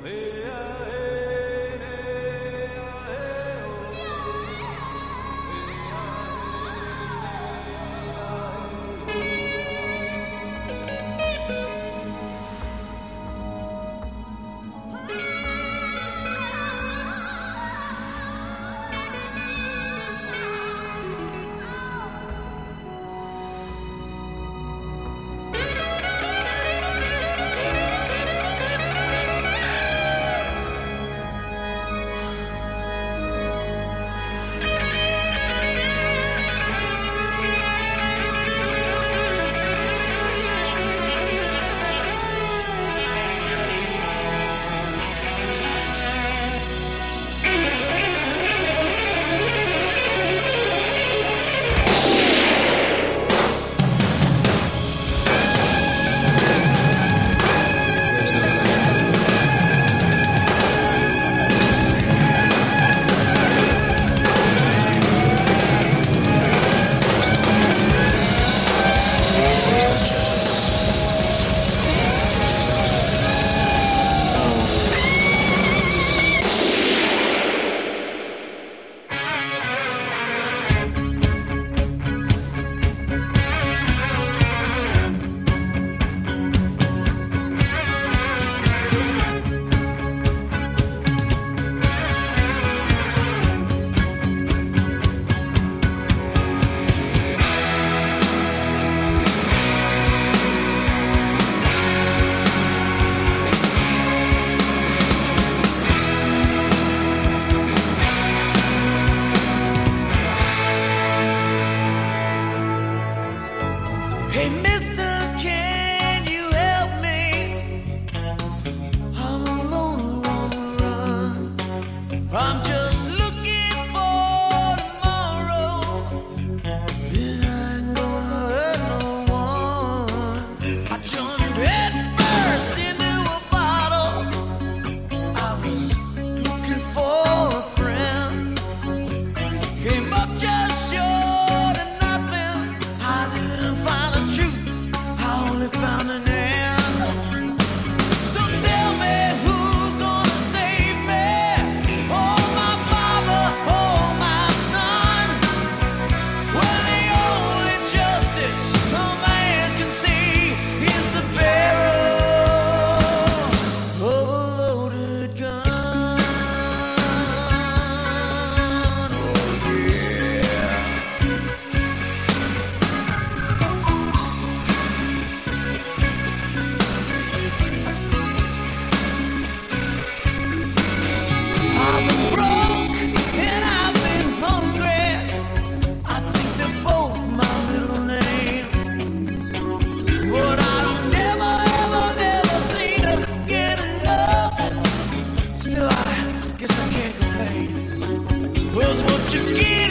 Hey, mister, can you help me? I'm alone, I wanna run. I'm just looking for tomorrow, and I ain't gonna hurt no one. I jumped head first into a bottle. I was looking for a friend. Came up just short of nothing. I didn't find the truth, I only found an end. So tell me who's gonna save me? Oh, my father, oh, my son. Well, the only justice a man can see is the barrel of a loaded gun. Oh, yeah. I've been broke and I've been hungry. I think they're both my middle name. But I've never, ever, never seen her get enough. Still, I guess I can't complain. 'Cause what you give